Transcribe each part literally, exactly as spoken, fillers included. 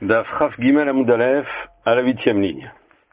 D'Afraf Gimel Amoud Aleph à la huitième ligne.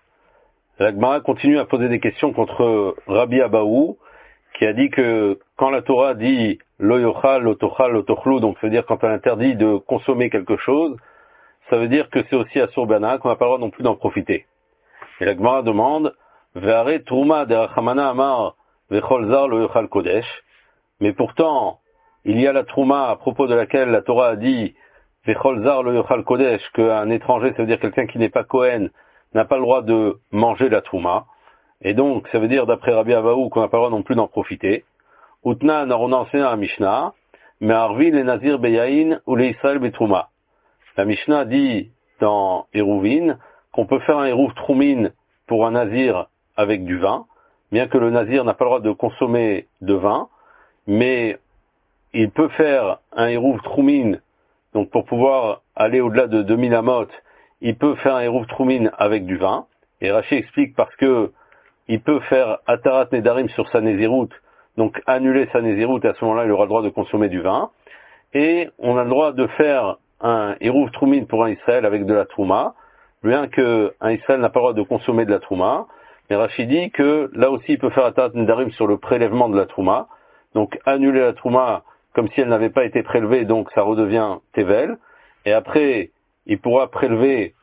La Gemara continue à poser des questions contre Rabbi Abaou, qui a dit que quand la Torah dit lo yochal, lo tochal, lo tochlou, donc ça veut dire quand elle interdit de consommer quelque chose, ça veut dire que c'est aussi asur bana, qu'on n'a pas le droit non plus d'en profiter. Et la Gemara demande ve'are truma de rachamana amar vechol zar lo yochal kodesh, mais pourtant il y a la trouma à propos de laquelle la Torah a dit Vechol zar lo yochal kodesh, qu'un étranger, ça veut dire quelqu'un qui n'est pas Kohen, n'a pas le droit de manger la trouma. Et donc, ça veut dire, d'après Rabbi Abaou, qu'on n'a pas le droit non plus d'en profiter. Utna, on a enseigné à Mishnah, mais Arvi, les Nazir Beyaïn, ou les Israël Betrouma. La Mishnah dit, dans Hérouvin, qu'on peut faire un Hérouv Troumine pour un Nazir avec du vin, bien que le Nazir n'a pas le droit de consommer de vin, mais il peut faire un Hérouv Troumine. Donc pour pouvoir aller au-delà de deux mille amot, il peut faire un Hérouv Troumine avec du vin. Et Rashi explique parce que il peut faire Atarat Nedarim sur sa Nézirut, donc annuler sa Nézirut, et à ce moment-là il aura le droit de consommer du vin. Et on a le droit de faire un Hérouv Troumine pour un Israël avec de la Trouma, bien qu'un Israël n'a pas le droit de consommer de la Trouma. Mais Rashi dit que là aussi il peut faire Atarat Nedarim sur le prélèvement de la Trouma, donc annuler la Trouma comme si elle n'avait pas été prélevée, donc ça redevient Tevel. Et après, il pourra prélever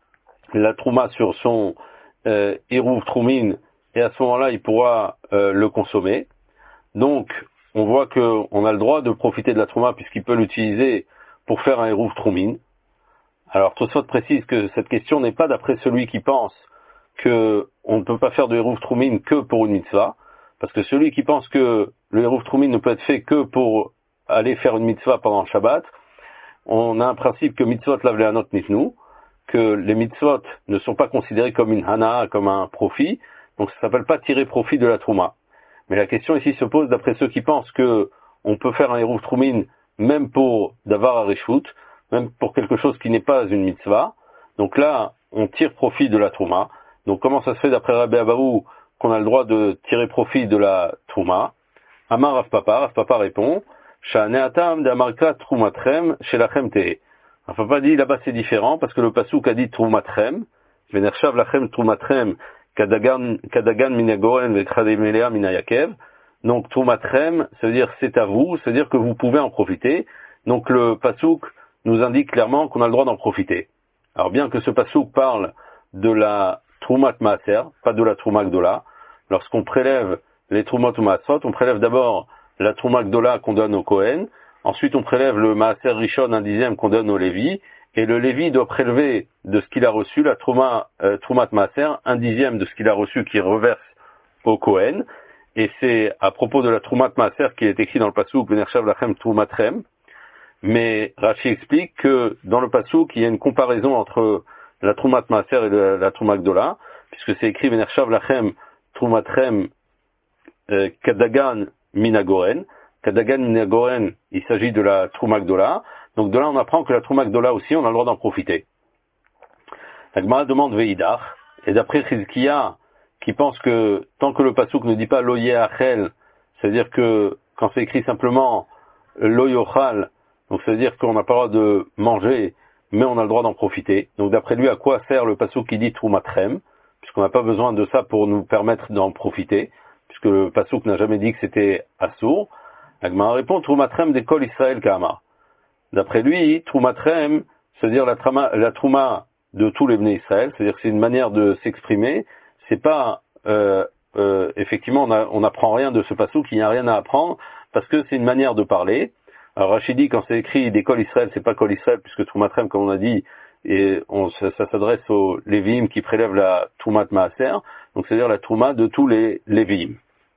la Trouma sur son euh, Hérouv Troumine, et à ce moment-là, il pourra euh, le consommer. Donc, on voit qu'on a le droit de profiter de la Trouma, puisqu'il peut l'utiliser pour faire un Hérouv Troumine. Alors, Tosfot précise que cette question n'est pas d'après celui qui pense qu'on ne peut pas faire de Hérouv Troumine que pour une mitzvah, parce que celui qui pense que le Hérouv Troumine ne peut être fait que pour aller faire une mitzvah pendant le Shabbat, on a un principe que mitzvot lavleanot nitnu, que les mitzvot ne sont pas considérés comme une hana, comme un profit, donc ça s'appelle pas tirer profit de la trouma. Mais la question ici se pose d'après ceux qui pensent que on peut faire un Hérouv Troumine même pour d'avar à reshut, même pour quelque chose qui n'est pas une mitzvah. Donc là, on tire profit de la trouma. Donc comment ça se fait d'après Rabbi Abaou qu'on a le droit de tirer profit de la trouma? Amar Rav Papa, Rav Papa répond Sha'neatam d'Amarka Troumatrem chez la Chemte. Rav Papa dit là-bas c'est différent parce que le pasuk a dit Troumatrem, Venershav lachem Troumatrem Kadagan Kadagan minagoren vekhademelea minayakev. Donc Troumatrem, ça veut dire c'est à vous, ça veut dire que vous pouvez en profiter. Donc le pasuk nous indique clairement qu'on a le droit d'en profiter. Alors bien que ce pasuk parle de la Troumat Maaser, pas de la Trouma Gdola, lorsqu'on prélève les Troumot ou Maasot, on prélève d'abord la Trouma Gdola qu'on donne au Kohen, ensuite on prélève le Maaser Rishon, un dixième qu'on donne au Lévi, et le Lévi doit prélever de ce qu'il a reçu, la Trouma, euh, Troumat Maaser, un dixième de ce qu'il a reçu qui reverse au Kohen, et c'est à propos de la Troumat Maaser qui est écrit dans le Passouk, Venershav lachem Troumatrem, mais Rashi explique que dans le Passouk, il y a une comparaison entre la Troumat Maaser et la, la Trouma Gdola, puisque c'est écrit Venershav lachem Troumatrem euh, Kadagan Minagoren. Kadagan Minagoren, il s'agit de la Trouma Gdola. Donc de là, on apprend que la Trouma Gdola aussi, on a le droit d'en profiter. La Gemara demande Veidach, et d'après Chizkiya, qui pense que tant que le pasuk ne dit pas Loye Achel, c'est-à-dire que quand c'est écrit simplement Loyochal, donc ça veut dire qu'on n'a pas le droit de manger, mais on a le droit d'en profiter. Donc d'après lui, à quoi sert le pasuk qui dit Troumatrem, puisqu'on n'a pas besoin de ça pour nous permettre d'en profiter, puisque le pasuk n'a jamais dit que c'était assour. La Gemara répond Troumatrem d'école Israël Kama. D'après lui, Troumatrem, c'est-à-dire la, trama, la trouma de tous les Bnei Israël, c'est-à-dire que c'est une manière de s'exprimer. C'est pas euh, euh, effectivement on n'apprend rien de ce pasuk, il n'y a rien à apprendre parce que c'est une manière de parler. Alors Rashi dit quand c'est écrit d'école Israël, c'est pas Kol Israël puisque Troumatrem, comme on a dit, et on, ça, ça s'adresse aux Lévi'im qui prélèvent la Troumat Maaser, donc c'est-à-dire la trouma de tous les Lévi'im.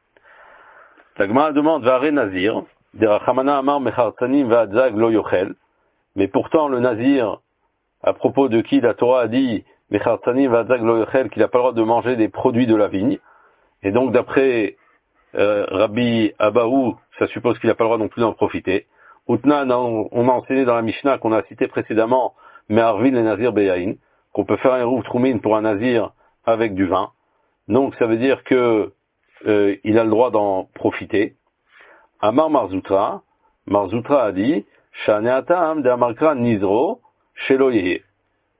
La Gemara demande Vare Nazir, Derachamana Amar Mechartanim Va'adzag Lo Yochel, mais pourtant le Nazir, à propos de qui la Torah a dit Mechartanim Va'adzag Lo Yochel, qu'il n'a pas le droit de manger des produits de la vigne, et donc d'après euh, Rabbi Abaou, ça suppose qu'il n'a pas le droit non plus d'en profiter. Utna, on a enseigné dans la Mishnah qu'on a cité précédemment, Me'arvin le Nazir Beyaïn, qu'on peut faire un Hérouv Troumine pour un Nazir avec du vin. Donc ça veut dire que euh, il a le droit d'en profiter. Amar Marzoutra, Marzoutra a dit, Shaneatam de Amarkra Nizro, Shelo Yehe.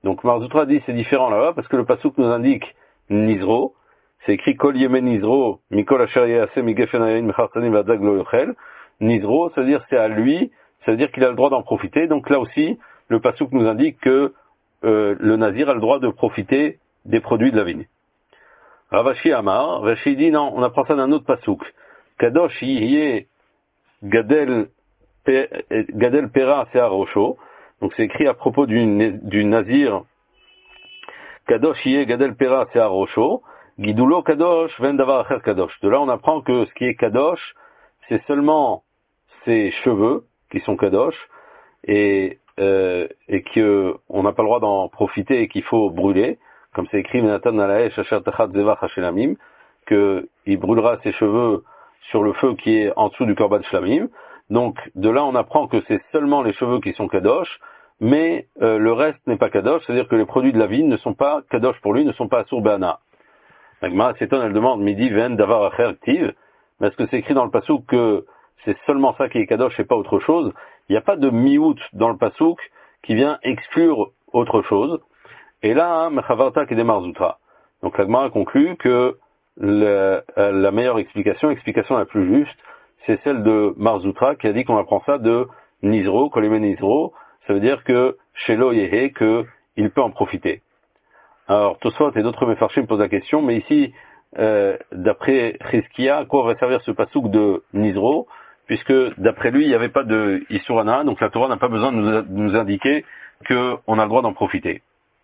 Donc Marzoutra dit c'est différent là-bas parce que le pasuk nous indique Nizro, c'est écrit Kol Yemen Nizro, Mikol Asher Yaseh Migefen Ayin Mechartanim Vadzag Lo Yochel. Nizro, ça veut dire c'est à lui, ça veut dire qu'il a le droit d'en profiter. Donc là aussi, le pasuk nous indique que euh, le nazir a le droit de profiter des produits de la vigne. Ravashi Amar, Rashi dit non, on apprend ça d'un autre pasuk. Kadosh Yihye Gadel Gadel Pera Sear Rosho. Donc c'est écrit à propos du, du nazir Kadosh Yihye Gadel Pera Sear Rosho. Gidulo Kadosh Ven Davar Acher Kadosh. De là on apprend que ce qui est Kadosh, c'est seulement ses cheveux qui sont Kadosh et, euh, et qu'on n'a pas le droit d'en profiter et qu'il faut brûler. Comme c'est écrit Menatan Alaesh Asher Tachat Zevach Hashelamim, qu'il brûlera ses cheveux sur le feu qui est en dessous du Korban Shlamim. Donc de là on apprend que c'est seulement les cheveux qui sont Kadosh, mais euh, le reste n'est pas Kadosh, c'est-à-dire que les produits de la vigne ne sont pas Kadosh pour lui, ne sont pas Asur Be'ana. La Gemara s'étonne, elle demande Midi Ven Davar Acher Ktiv, mais est-ce que c'est écrit dans le pasuk que c'est seulement ça qui est Kadosh et pas autre chose? Il n'y a pas de miout dans le pasuk qui vient exclure autre chose. Et là, Mechavarta qui démarre Zoutra. Donc la Gemara conclut que le, euh, la meilleure explication, l'explication la plus juste, c'est celle de Marzoutra qui a dit qu'on apprend ça de Nizro, Kolémen Nizro, ça veut dire que Shelo Yehe, qu'il peut en profiter. Alors Tosfot et d'autres Mefarshim me posent la question, mais ici, euh, d'après Chizkia, à quoi va servir ce pasouk de Nizro, puisque d'après lui, il n'y avait pas de Isurana, donc la Torah n'a pas besoin de nous, de nous indiquer qu'on a le droit d'en profiter.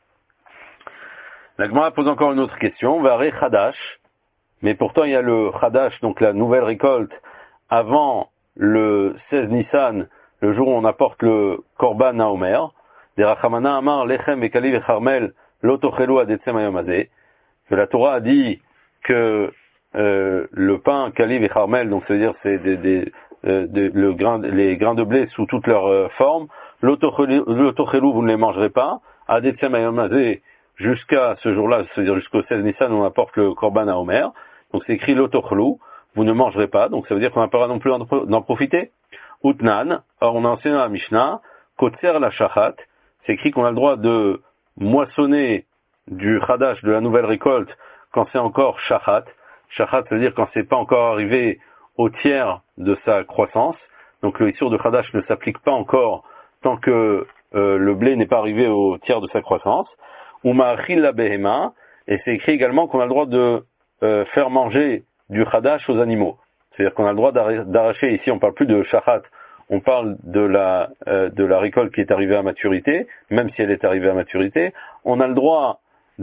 La Gemara pose encore une autre question, Varé Chadash, mais pourtant il y a le Chadash, donc la nouvelle récolte, avant le seize Nissan, le jour où on apporte le Korban à Omer, des Rachamana Amar Lechem et Kali Vecharmel Lotochelu Adetsem Ayomazé, que la Torah a dit que euh, le pain Kali Vecharmel, donc ça veut dire c'est des, des, euh, des, le grain, les grains de blé sous toutes leurs euh, formes, Lotochelu vous ne les mangerez pas, Adetsem Ayomazé, jusqu'à ce jour-là, c'est-à-dire jusqu'au seize Nissan, on apporte le Korban à Omer, donc c'est écrit Lotochelu, vous ne mangerez pas, donc ça veut dire qu'on n'a pas non plus d'en profiter. Utnan, or on a enseigné dans la Mishnah, Kotser la Shachat, c'est écrit qu'on a le droit de moissonner du Chadash, de la nouvelle récolte, quand c'est encore Shachat. Shachat, ça veut dire quand c'est pas encore arrivé au tiers de sa croissance, donc le Issur de Chadash ne s'applique pas encore tant que euh, le blé n'est pas arrivé au tiers de sa croissance. Uma'achil la Behema, et c'est écrit également qu'on a le droit de euh, faire manger du Chadash aux animaux. C'est-à-dire qu'on a le droit d'arracher, ici on parle plus de Shachat, on parle de la, euh, de la récolte qui est arrivée à maturité, même si elle est arrivée à maturité, on a le droit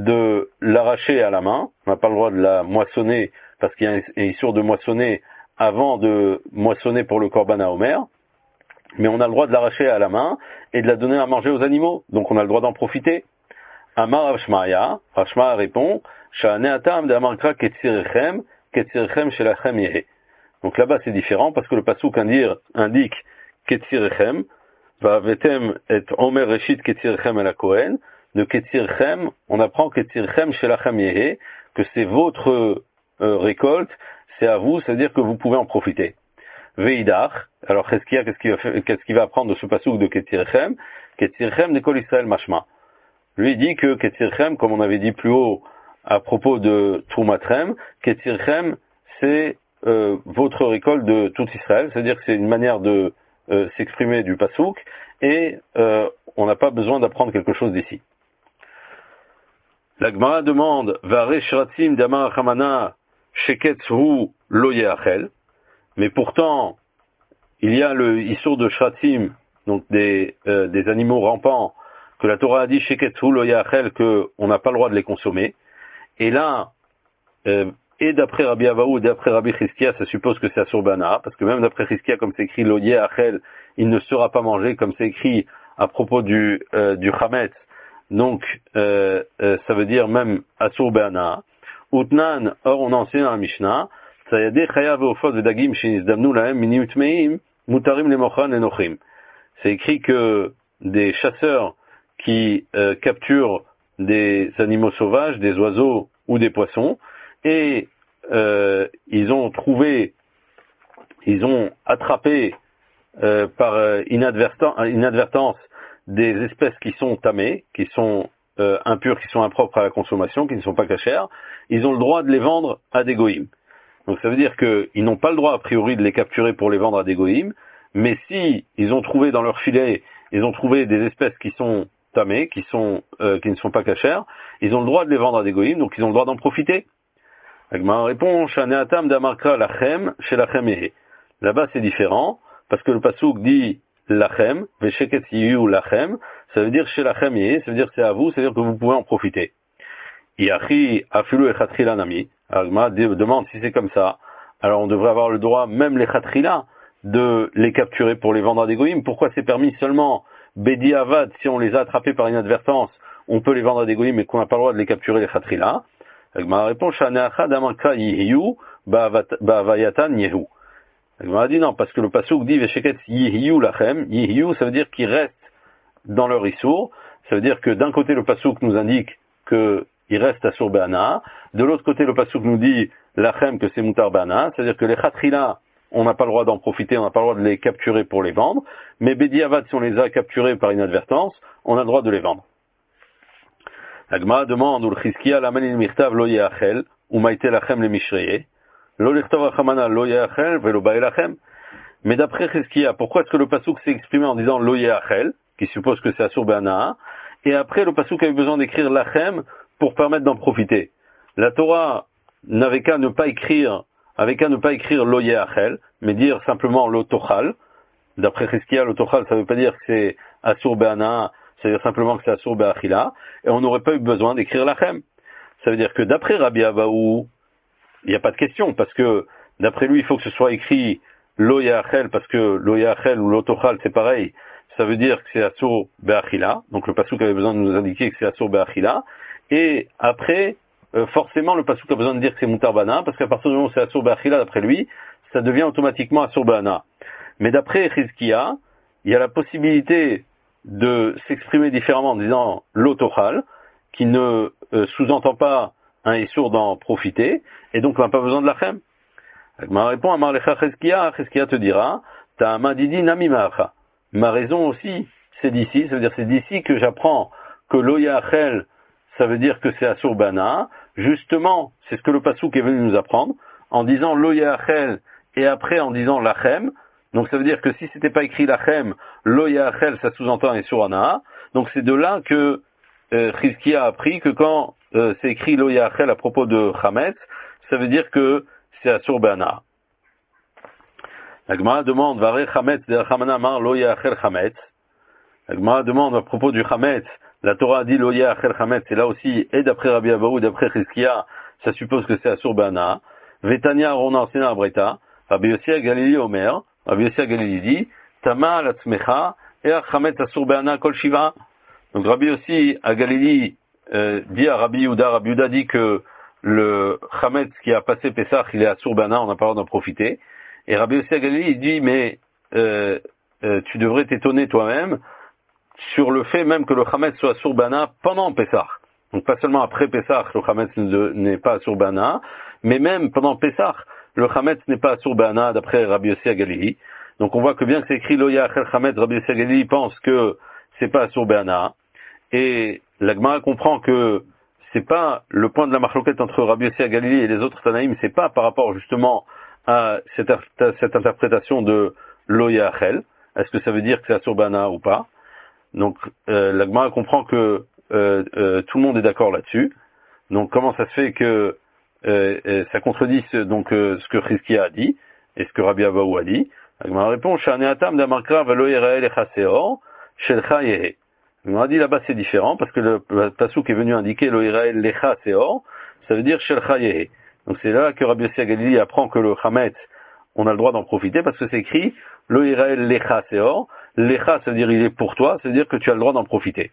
de l'arracher à la main, on n'a pas le droit de la moissonner, parce qu'il y a un issur de moissonner avant de moissonner pour le Korban à Omer, mais on a le droit de l'arracher à la main et de la donner à manger aux animaux, donc on a le droit d'en profiter. Amar Rashmaya, Rashmaya répond, Sha'aneatam de Amarkra Ketsirechem, Ketsirechem Shelachem Yehe. Donc là-bas c'est différent parce que le pasuk indique Ketsirechem, Vavetem et Omer Reshit Ketsirechem el Kohen. De Ketsirechem, on apprend Ketsirechem Shelachem Yehe, que c'est votre euh, récolte, c'est à vous, c'est-à-dire que vous pouvez en profiter. Veidach, alors Cheskia, qu'est-ce qu'il va, qu'est-ce qu'il va apprendre de ce pasuk de Ketsirechem? Ketsirechem de Kol Israël Mashma. Lui dit que Ketsirechem, comme on avait dit plus haut à propos de Troumatrem, Ketsirechem, c'est euh, votre récolte de tout Israël, c'est-à-dire que c'est une manière de euh, s'exprimer du pasuk, et euh, on n'a pas besoin d'apprendre quelque chose d'ici. La Gemara demande, Vare Shratim Damar Hamana Sheketsu Lo Yeachel, mais pourtant, il y a le issur de Shratim, donc des, euh, des animaux rampants, que la Torah a dit Sheketsu Lo Yeachel, qu'on n'a pas le droit de les consommer. Et là, euh, et d'après Rabbi Abahu et d'après Rabbi Chizkia, ça suppose que c'est Asur Bana, parce que même d'après Chizkia, comme c'est écrit Lo Yeachel, il ne sera pas mangé, comme c'est écrit à propos du, euh, du Chametz. Donc, euh, euh, ça veut dire même Asur Bana. Utnan, or on a enseigné dans la Mishnah, Sayade Chayav Veofot Vedagim Shinizdamnu Lahem Mini Utmeim Mutarim Lemochan Enochim. C'est écrit que des chasseurs qui euh, capturent des animaux sauvages, des oiseaux ou des poissons, et euh, ils ont trouvé, ils ont attrapé euh, par euh, inadvertance, inadvertance des espèces qui sont tamées, qui sont euh, impurs, qui sont impropres à la consommation, qui ne sont pas cachères, ils ont le droit de les vendre à des goïms. Donc ça veut dire qu'ils n'ont pas le droit a priori de les capturer pour les vendre à des goïms, mais si ils ont trouvé dans leur filet, ils ont trouvé des espèces qui sont tamées, qui sont euh, qui ne sont pas cachères, ils ont le droit de les vendre à des goïms, donc ils ont le droit d'en profiter. Agma répond, Shaneatam damarkra lachem chez lachem ehe. Là-bas c'est différent, parce que le pasouk dit lachem, vesheket yiyu lachem, ça veut dire chez lachem ehe, ça veut dire c'est à vous, ça veut dire que vous pouvez en profiter. Iachi afilu echatrila nami. Agma demande si c'est comme ça, alors on devrait avoir le droit, même les chatrila, de les capturer pour les vendre à des goïms. Pourquoi c'est permis seulement Bedi Avad, si on les a attrapés par inadvertance, on peut les vendre à des goïms, mais qu'on n'a pas le droit de les capturer les chatrila? Ma réponse, Shaneacha damanka yihiyu ba'avayatan yehu. Elle m'a dit non, parce que le pasuk dit Vesheket yihiyu lachem. Yihiyu, ça veut dire qu'ils restent dans leur issour. Ça veut dire que d'un côté, le pasuk nous indique qu'ils restent à sur Be'ana. De l'autre côté, le pasuk nous dit lachem, que c'est mutar Be'ana. C'est-à-dire que les chatrila, on n'a pas le droit d'en profiter, on n'a pas le droit de les capturer pour les vendre. Mais Bedi Avad, si on les a capturés par inadvertance, on a le droit de les vendre. Agma demande ou le Chizkia la manil mirtav lo yeachel ou maite lachem le mishreye lo lichtov achamana lo yeachel velo bae lachem. Mais d'après Chizkia, pourquoi est-ce que le pasuk s'est exprimé en disant lo yeachel, qui suppose que c'est asur be'ana, et après le pasuk a eu besoin d'écrire lachem pour permettre d'en profiter? La Torah n'avait qu'à ne pas écrire, avait qu'à ne pas écrire lo yeachel, mais dire simplement lo tochal. D'après Chizkia, lo tochal, ça veut pas dire que c'est asur be'ana, c'est-à-dire simplement que c'est asur be'achila, et on n'aurait pas eu besoin d'écrire lachem. Ça veut dire que d'après Rabbi Abahu, il n'y a pas de question, parce que d'après lui, il faut que ce soit écrit lo yachel, parce que lo yachel ou lo tochal, c'est pareil, ça veut dire que c'est asur be'achila, donc le pasuk avait besoin de nous indiquer que c'est asur be'achila, et après, euh, forcément, le pasuk a besoin de dire que c'est mutar bana, parce qu'à partir du moment où c'est asur be'achila, d'après lui, ça devient automatiquement asur be'ana. Mais d'après Chizkia, il y a la possibilité de s'exprimer différemment en disant l'otochal, qui ne euh, sous-entend pas un issour d'en profiter, et donc on n'a pas besoin de la chem. Ma réponse à Marlecha Chizkia, Chizkia te dira, ta madidi nami ma'acha. Ma raison aussi, c'est d'ici, ça veut dire c'est d'ici que j'apprends que l'oyachel, ça veut dire que c'est asur bana. Justement, c'est ce que le pasouk est venu nous apprendre, en disant l'oyachel, et après en disant lachem. Donc ça veut dire que si c'était pas écrit lachem, lo yachel, ça sous-entend et sur ana. Donc c'est de là que euh, Chizkia a appris que quand euh, c'est écrit lo yachel à propos de chametz, ça veut dire que c'est asur be'ana. La Gemara demande varé chametz de chamana mar lo yachel chametz. La Gemara demande à propos du chametz, la Torah dit lo yachel chametz, et là aussi, et d'après Rabbi Abahu, d'après Chizkia, ça suppose que c'est asur be'ana. Vetania rona sena abreta, Rabbi Yossi Galili Omer. Rabbi Yossi Galili dit, Tama alatzmecha, et chametz asur be'ana kol shiva. Donc Rabbi Yossi Galili euh, dit à Rabbi Yehuda, Rabbi Yehuda dit que le chametz qui a passé Pessah, il est asur be'ana, on n'a pas le droit d'en profiter. Et Rabbi Yossi Galili il dit, mais euh, euh, tu devrais t'étonner toi-même sur le fait même que le chametz soit asur be'ana pendant Pessah. Donc pas seulement après Pessah, le chametz n'est pas asur be'ana, mais même pendant Pessah, le chametz n'est pas asur be'ana d'après Rabbi Yossi Galili. Donc on voit que bien que c'est écrit lo yachel chametz, Rabbi Yossi Galili pense que c'est pas asur be'ana. Et la Gemara comprend que c'est pas le point de la marloquette entre Rabbi Yossi Galili et les autres Tanaïm, c'est pas par rapport justement à cette, cette interprétation de lo yachel. Est-ce que ça veut dire que c'est asur be'ana ou pas? Donc euh, la Gemara comprend que euh, euh, tout le monde est d'accord là-dessus. Donc comment ça se fait que euh, euh, ça contredit ce, donc euh, ce que Chizkia a dit et ce que Rabbi Abahu a dit? La Gemara répond Shaneatam damarkra velo yerael echaseor shelcha yehe. On a dit là-bas c'est différent parce que le pasuk est venu indiquer lo yerael lecha seor, ça veut dire shelcha yehe. Donc c'est là que Rabbi Yossi Galili apprend que le chametz, on a le droit d'en profiter parce que c'est écrit lo yerael lecha seor. Lecha, ça veut dire il est pour toi, ça veut dire que tu as le droit d'en profiter.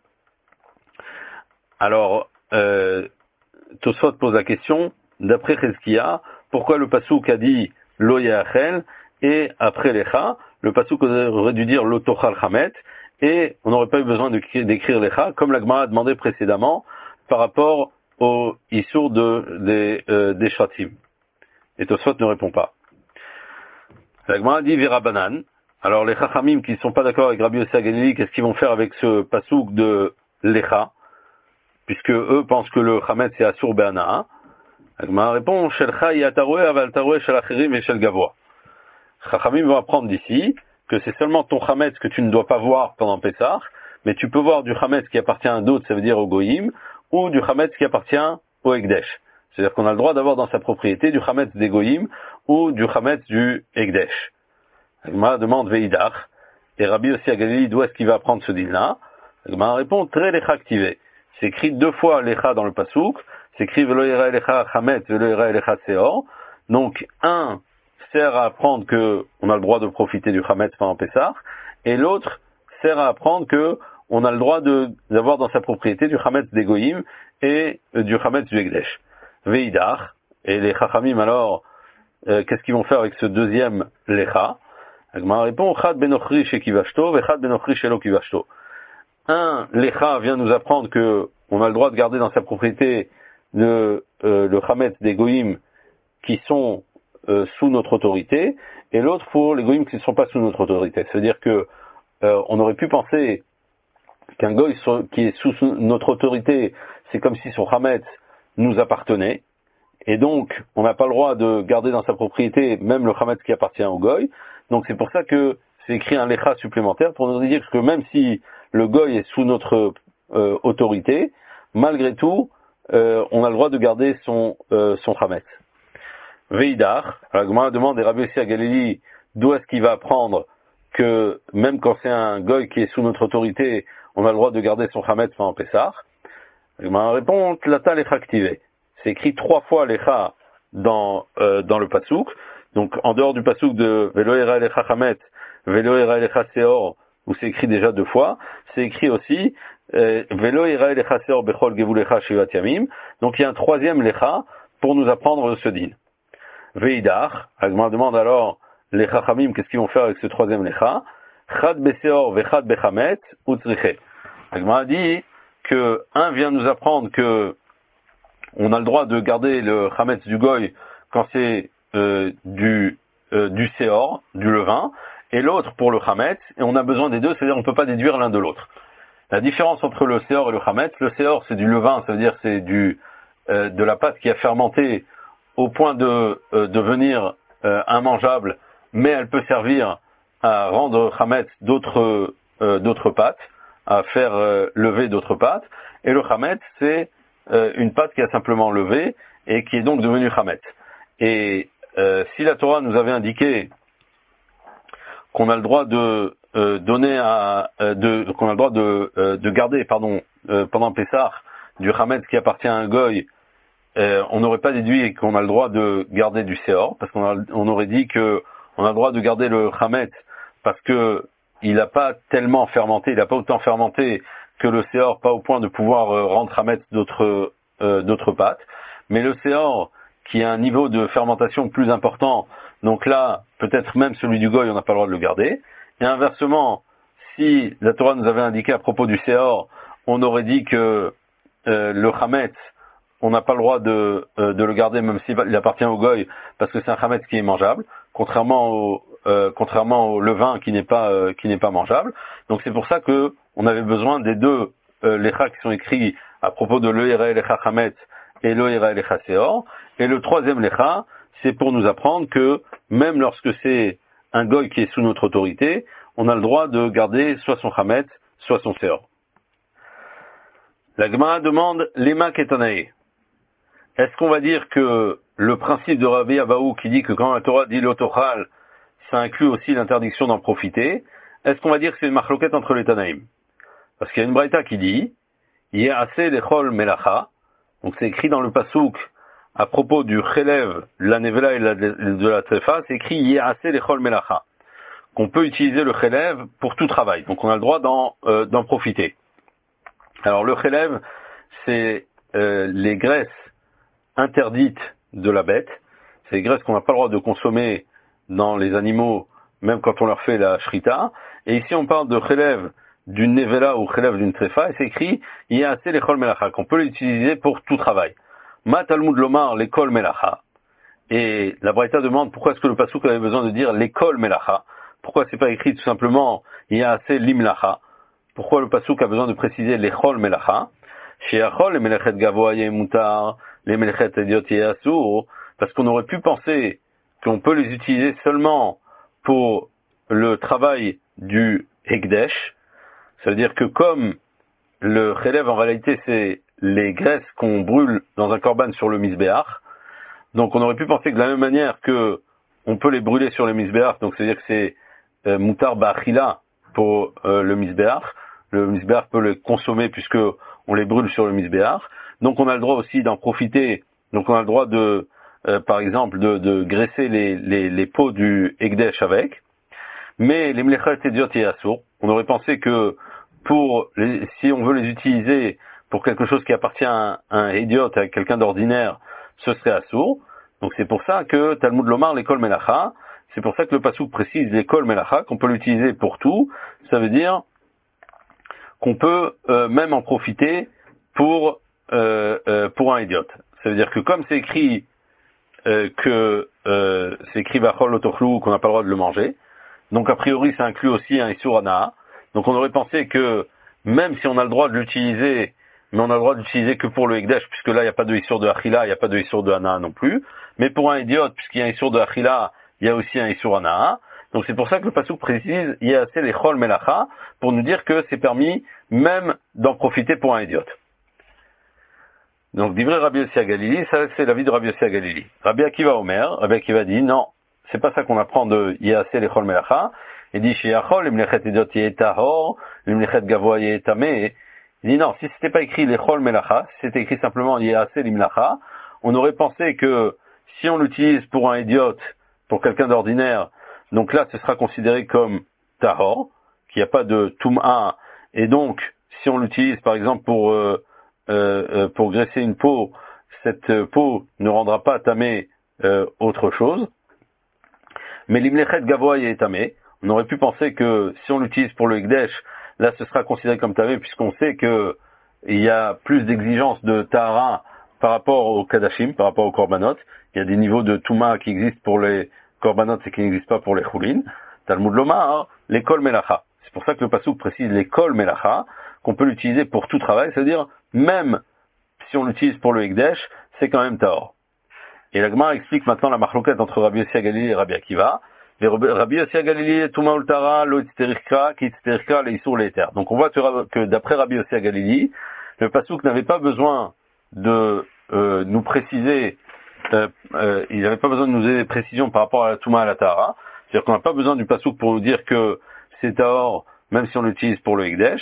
Alors, euh, Tosfot pose la question, d'après Chizkia, pourquoi le pasuk a dit lo yachel et après lecha, le pasuk aurait dû dire lo tochal chametz et on n'aurait pas eu besoin d'écrire lecha, comme la Gemara a demandé précédemment par rapport au issour de, des, euh, des shatim. Et Tosfot ne répond pas. La Gemara dit Vira Banan. Alors les Chachamim qui ne sont pas d'accord avec Rabbi Yossi Galili, qu'est-ce qu'ils vont faire avec ce pasuk de lecha? puisque eux pensent que le chametz c'est asur be'ana'a. Agma répond, Shelcha yataroe aval taroe shel acherim et shel gavoa. Chachamim vont apprendre d'ici que c'est seulement ton chametz que tu ne dois pas voir pendant Pessah, mais tu peux voir du chametz qui appartient à d'autres, ça veut dire au goïm, ou du chametz qui appartient au Ekdesh. C'est-à-dire qu'on a le droit d'avoir dans sa propriété du chametz des goïm ou du chametz du Ekdesh. Agma demande Veidach, et Rabbi aussi à Galilée, d'où est-ce qu'il va apprendre ce din-là? Agma répond, très lecha activé. C'est écrit deux fois lecha dans le pasouk, c'est écrit velo yera lecha chametz, velo yera lecha seor. Donc, un sert à apprendre que on a le droit de profiter du chametz pendant Pessah, et l'autre sert à apprendre que on a le droit de, d'avoir dans sa propriété du chametz des goïm et euh, du chametz du Ekdesh. Veidach, et les chachamim alors, euh, qu'est-ce qu'ils vont faire avec ce deuxième lecha? Agma répond, chad benochri chez kivashto, vechad benochri chez lo kivashto. Un lecha vient nous apprendre que on a le droit de garder dans sa propriété le, euh, le chametz des goïm qui sont euh, sous notre autorité, et l'autre pour les goïm qui ne sont pas sous notre autorité. C'est-à-dire que euh, on aurait pu penser qu'un goï qui est sous notre autorité, c'est comme si son chametz nous appartenait, et donc on n'a pas le droit de garder dans sa propriété même le chametz qui appartient au goï. Donc c'est pour ça que c'est écrit un lecha supplémentaire pour nous dire que même si le goï est sous notre euh, autorité, malgré tout, euh, on a le droit de garder son euh, son chametz. Veidar, la Gemara demande des Rabbi aussi à Galilée d'où est-ce qu'il va apprendre que même quand c'est un goï qui est sous notre autorité, on a le droit de garder son chametz pendant Pessah. La Gemara répond Tlata lecha activé. C'est écrit trois fois lecha dans euh, dans le pasouk. Donc en dehors du pasouk de velo yera lecha chametz, velo yera lecha seor, où c'est écrit déjà deux fois, c'est écrit aussi velo yera lecha seor bechol gevulecha shivat yamim. Donc il y a un troisième lecha pour nous apprendre ce din. Veidach, Agma demande alors les chachamim qu'est-ce qu'ils vont faire avec ce troisième lecha? Chad beseor vechad bechametz utzriche. Agma dit que un vient nous apprendre que on a le droit de garder le chametz du goy quand c'est euh, du euh, du seor, du levain, et l'autre pour le chametz, et on a besoin des deux, c'est-à-dire on ne peut pas déduire l'un de l'autre. La différence entre le seor et le chametz, le seor c'est du levain, ça veut dire c'est du euh, de la pâte qui a fermenté au point de euh, devenir euh, immangeable, mais elle peut servir à rendre chametz d'autres euh, d'autres pâtes, à faire euh, lever d'autres pâtes, et le chametz c'est euh, une pâte qui a simplement levé et qui est donc devenue chametz. Et euh, si la Torah nous avait indiqué qu'on a le droit de euh, donner à euh, de qu'on a le droit de euh, de garder pardon euh, pendant Pessah du chametz qui appartient à un goy, euh, on n'aurait pas déduit qu'on a le droit de garder du seor, parce qu'on a, on aurait dit que on a le droit de garder le chametz parce que il n'a pas tellement fermenté, il n'a pas autant fermenté que le seor, pas au point de pouvoir euh, rendre chametz d'autres euh, d'autres pâtes. Mais le seor qui a un niveau de fermentation plus important, donc là, peut-être même celui du goy, on n'a pas le droit de le garder. Et inversement, si la Torah nous avait indiqué à propos du seor, on aurait dit que euh, le chametz, on n'a pas le droit de, euh, de le garder même s'il appartient au goy, parce que c'est un chametz qui est mangeable, contrairement au, euh, contrairement au levain qui n'est pas, euh, qui n'est pas mangeable. Donc c'est pour ça que on avait besoin des deux euh, lecha qui sont écrits à propos de le yera lecha chametz et le yera lecha seor. Et le troisième lecha, c'est pour nous apprendre que même lorsque c'est un goy qui est sous notre autorité, on a le droit de garder soit son chametz, soit son seor. La Gemara demande l'ema ketanae. Est-ce qu'on va dire que le principe de Rabbi Abahu qui dit que quand la Torah dit l'otochal, ça inclut aussi l'interdiction d'en profiter? Est-ce qu'on va dire que c'est une marloquette entre les Tanaïm? Parce qu'il y a une braïta qui dit Ye'ase lechol melacha, donc c'est écrit dans le pasouk à propos du chelev, la nevela et la, de la trefa, c'est écrit Ye'ase lechol melacha, qu'on peut utiliser le chelev pour tout travail, donc on a le droit d'en, euh, d'en profiter. Alors le chelev, c'est euh, les graisses interdites de la bête, c'est les graisses qu'on n'a pas le droit de consommer dans les animaux, même quand on leur fait la shrita. Et ici on parle de chelev d'une nevela ou chelev d'une trefa, et c'est écrit Ye'ase lechol melacha, qu'on peut l'utiliser pour tout travail. Ma Talmud lomar l'école melacha. Et la Braïta demande pourquoi est-ce que le pasuk avait besoin de dire l'école melacha. Pourquoi c'est pas écrit tout simplement Ye'ase limlacha. Pourquoi le pasuk a besoin de préciser l'école melacha. Shiachol, les melechet gavoa mutar, les melechet idiot asur, parce qu'on aurait pu penser qu'on peut les utiliser seulement pour le travail du Hekdesh. Ça veut dire que comme le chelev en réalité c'est les graisses qu'on brûle dans un korban sur le misbéach, donc on aurait pu penser que de la même manière que on peut les brûler sur le misbéach, donc c'est-à-dire que c'est euh, mutar ba'achila pour euh, le misbéach, le misbéach peut les consommer puisque on les brûle sur le misbéach, donc on a le droit aussi d'en profiter, donc on a le droit de, euh, par exemple, de, de graisser les, les, les peaux du Hekdesh avec, mais les mlechet idiot et assour, on aurait pensé que pour les, si on veut les utiliser pour quelque chose qui appartient à un, un idiot, à quelqu'un d'ordinaire, ce serait assour. Donc c'est pour ça que Talmud Lomar l'école Melacha, c'est pour ça que le passouk précise l'école Melacha, qu'on peut l'utiliser pour tout. Ça veut dire qu'on peut euh, même en profiter pour euh, euh, pour un idiot. Ça veut dire que comme c'est écrit euh, que euh, c'est écrit Vachol Lotochlou, qu'on n'a pas le droit de le manger, donc a priori ça inclut aussi un Issur Anaa. Donc on aurait pensé que même si on a le droit de l'utiliser, mais on a le droit d'utiliser que pour le Hekdesh, puisque là il n'y a pas de Issur de Achila, il n'y a pas de Issur de Anaa non plus, mais pour un idiot, puisqu'il y a un Issur de Achila, il y a aussi un Issur Anaa. Donc c'est pour ça que le passouk précise, il y a assez les Chol Melacha, pour nous dire que c'est permis même d'en profiter pour un idiot. Donc d'ivrei Rabbi Yossi Galili, ça c'est l'avis de Rabbi Yossi Galili. Rabbi Akiva Omer, Rabbi Akiva dit non, c'est pas ça qu'on apprend de Yaseh les Chol Melacha. Il dit Shiachol, l'imlechet idiot yetahor, l'imlechet gavoa yetameh. Il dit non, si c'était pas écrit les Chol Melacha, si c'était écrit simplement Yaseh l'imlacha, on aurait pensé que si on l'utilise pour un idiot, pour quelqu'un d'ordinaire, donc là ce sera considéré comme tahor, qu'il n'y a pas de tum'a, et donc si on l'utilise par exemple pour euh, euh, pour graisser une peau, cette peau ne rendra pas tamé euh, autre chose. Mais l'imlechet gavoa yetameh, on aurait pu penser que si on l'utilise pour le Hekdesh, là ce sera considéré comme tamé, puisqu'on sait que il y a plus d'exigences de tahara par rapport au kadashim, par rapport au korbanot. Il y a des niveaux de touma qui existent pour les korbanot et qui n'existent pas pour les choulin. Talmud Lomar, l'école melacha. C'est pour ça que le passouk précise l'école melacha, qu'on peut l'utiliser pour tout travail, c'est-à-dire même si on l'utilise pour le Hekdesh, c'est quand même tahor. Et la Gemara explique maintenant la marloquette entre Rabbi Yossi Galili et Rabbi Akiva. Rabbi Yossi Galili, Touma Ultara, Lo Itzterikra, Ki Itzterikra, Le Isur Le Eter. Donc on voit que d'après Rabbi Yossi Galili, le passouk n'avait pas besoin de euh, nous préciser, euh, euh, il n'avait pas besoin de nous donner des précisions par rapport à la Touma et à la Tahara. C'est-à-dire qu'on n'a pas besoin du passouk pour nous dire que c'est tahor, même si on l'utilise pour le Hekdesh.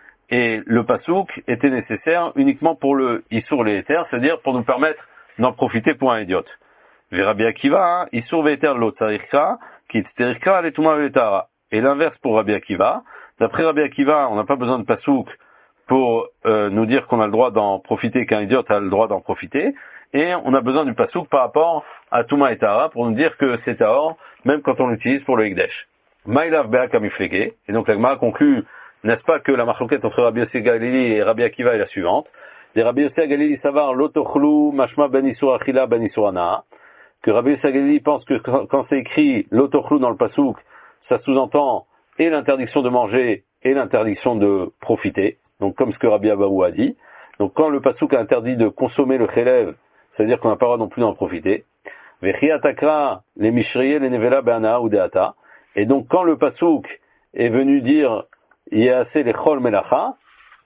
Et le passouk était nécessaire uniquement pour le Isur Le Eter, c'est-à-dire pour nous permettre d'en profiter pour un idiot. Rabbi Akiva, Isur Ve'eter Lo Tzarikra, Ki Itzterikra, Le Touma Le Tahara. Et l'inverse pour Rabbi Akiva. D'après Rabbi Akiva, on n'a pas besoin de passouk pour euh, nous dire qu'on a le droit d'en profiter, qu'un idiot a le droit d'en profiter, et on a besoin du passouk par rapport à Touma et Tahara pour nous dire que c'est tahor, même quand on l'utilise pour le Hekdesh. Maïlav Be'a Kamiflege, et donc la Gemara conclut, n'est-ce pas que la marloquette entre Rabbi Yossi Galili et Rabbi Akiva est la suivante. Les Rabbi Yossi Galili savar l'otochlou mashma ben isur achila ben isur anaa, que Rabbi Yossi Galili pense que quand, quand c'est écrit l'otochlou dans le passouk, ça sous-entend et l'interdiction de manger et l'interdiction de profiter. Donc comme ce que Rabbi Abaou a dit. Donc quand le passouk a interdit de consommer le chelev, ça veut dire qu'on n'a pas le droit non plus d'en profiter. Vechiatakra les mishriye les nevela be'ana ou deata. Et donc quand le passouk est venu dire yaseh les chol melacha,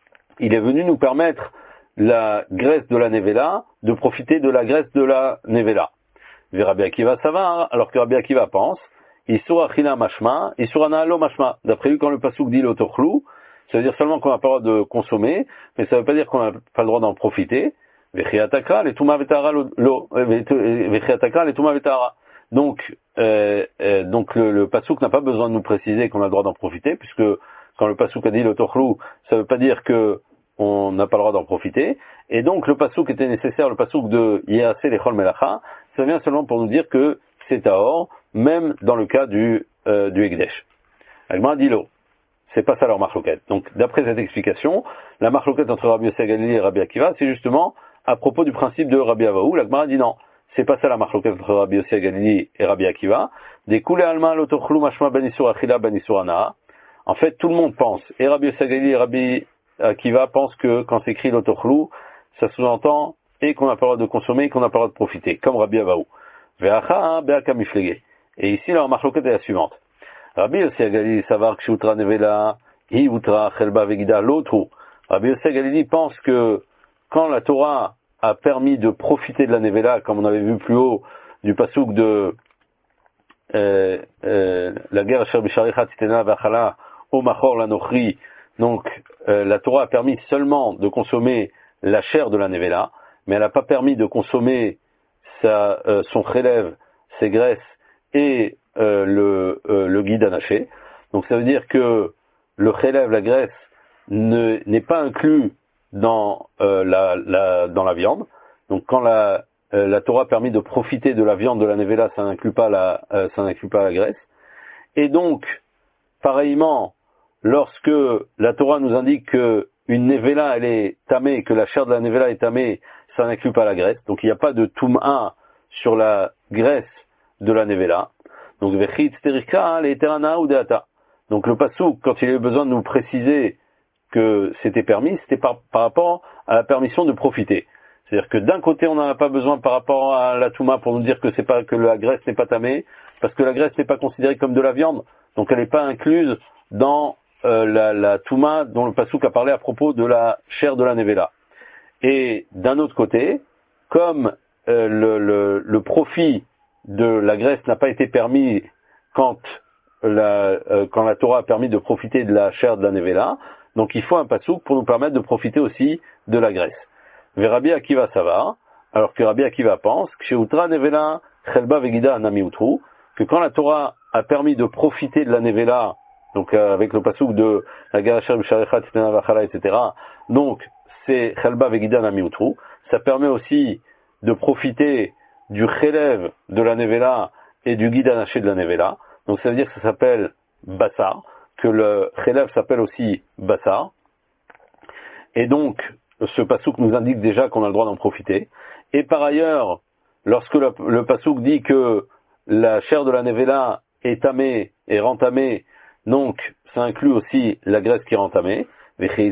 il est venu nous permettre la graisse de la nevela de profiter de la graisse de la nevela. Ve Rabbi Akiva savar, alors que Rabbi Akiva pense isur achila mashma, isur ana lo mashma. D'après lui, quand le passouk dit l'otochlou, ça veut dire seulement qu'on n'a pas le droit de consommer, mais ça ne veut pas dire qu'on n'a pas le droit d'en profiter. Donc, euh, euh, donc le, le passouk n'a pas besoin de nous préciser qu'on a le droit d'en profiter, puisque quand le passouk a dit l'otochlou, ça ne veut pas dire que on n'a pas le droit d'en profiter. Et donc le passouk était nécessaire, le passouk de Yaseh les Chol Melacha, ça vient seulement pour nous dire que c'est tahor, même dans le cas du euh, du Hekdesh. Agma dit l'eau. C'est pas ça leur marloquette. Donc, d'après cette explication, la marloquette entre Rabbi Yossi Galili et Rabbi Akiva, c'est justement à propos du principe de Rabbi Avaou. La Gemara dit non. C'est pas ça la marloquette entre Rabbi Yossi Galili et Rabbi Akiva. Des koulé alma l'otochlou mashma ben isur achila ben isur anaa. En fait, tout le monde pense, et Rabbi Yossi Galili et Rabbi Akiva pense que quand c'est écrit l'otochlou, ça sous-entend et qu'on n'a pas le droit de consommer et qu'on n'a pas le droit de profiter, comme Rabbi Abahu. Ve'acha be'aka miflege. Et ici, la marloquette est la suivante. Rabbi Yossi Agalili savar kshutra nevela, hi utra chelba vegida l'autre. Rabbi Yossi Agalili pense que quand la Torah a permis de profiter de la nevela, comme on avait vu plus haut du pasouk de euh, euh, la guerre Asher Bisharicha Titena Vachala O Machor la Nochri, donc euh, la Torah a permis seulement de consommer la chair de la nevela, mais elle n'a pas permis de consommer sa, euh, son relève, ses graisses et euh, le, euh, le guide anaché. Donc ça veut dire que le relève, la graisse, ne, n'est pas inclus dans, euh, la, la, dans la viande. Donc quand la, euh, la Torah a permis de profiter de la viande de la nevela, ça n'inclut pas la, euh, ça n'inclut pas la graisse. Et donc, pareillement, lorsque la Torah nous indique que une nevela elle est tamée, que la chair de la nevela est tamée, ça n'inclut pas la graisse. Donc il n'y a pas de toum'a sur la graisse de la nevela. Donc vechit sterika leterana ou deata. Donc le passouk, quand il a eu besoin de nous préciser que c'était permis, c'était par, par rapport à la permission de profiter. C'est-à-dire que d'un côté on n'en a pas besoin par rapport à la touma pour nous dire que c'est pas que la graisse n'est pas tamée, parce que la graisse n'est pas considérée comme de la viande, donc elle n'est pas incluse dans euh, la, la touma dont le passouk a parlé à propos de la chair de la nevela. Et d'un autre côté, comme euh, le, le, le profit de la graisse n'a pas été permis quand la, euh, quand la Torah a permis de profiter de la chair de la nevela, donc il faut un pasouk pour nous permettre de profiter aussi de la graisse. Ve Rabbi Akiva Savar, alors que Rabbi Akiva pense que chez Utra nevela chelba vegida anami utru, que quand la Torah a permis de profiter de la nevela, donc euh, avec le pasouk de la garachar b'sharecha titena vachala, et cetera. Donc c'est chelba vegida anami utru, ça permet aussi de profiter du relève de la nevela et du guide anaché de la nevela. Donc ça veut dire que ça s'appelle bassar, que le relève s'appelle aussi bassar. Et donc ce pasouk nous indique déjà qu'on a le droit d'en profiter. Et par ailleurs, lorsque le, le pasouk dit que la chair de la nevela est tamée et rentamée, donc ça inclut aussi la graisse qui est rentamée. Et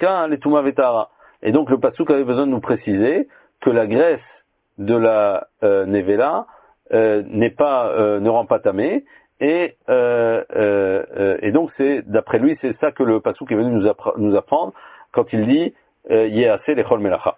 donc le pasouk avait besoin de nous préciser que la graisse de la euh, nevela euh, n'est pas euh, ne rend pas tamée, et euh, euh, et donc c'est d'après lui c'est ça que le pasouk est venu nous, appre- nous apprendre quand il dit Yéasé lechol melacha.